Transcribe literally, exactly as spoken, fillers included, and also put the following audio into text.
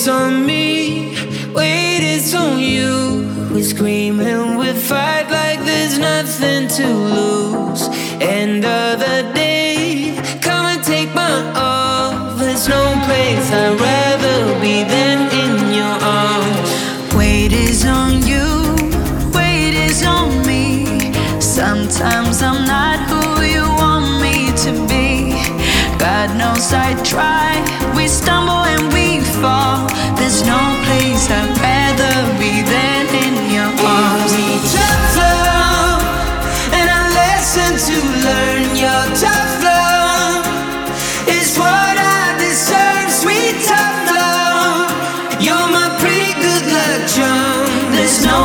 on me, weight is on you. We scream and we fight like there's nothing to lose. End of the day, come and take my all. There's no place I'd rather be than in your arms. Weight is on you, weight is on me. Sometimes I'm not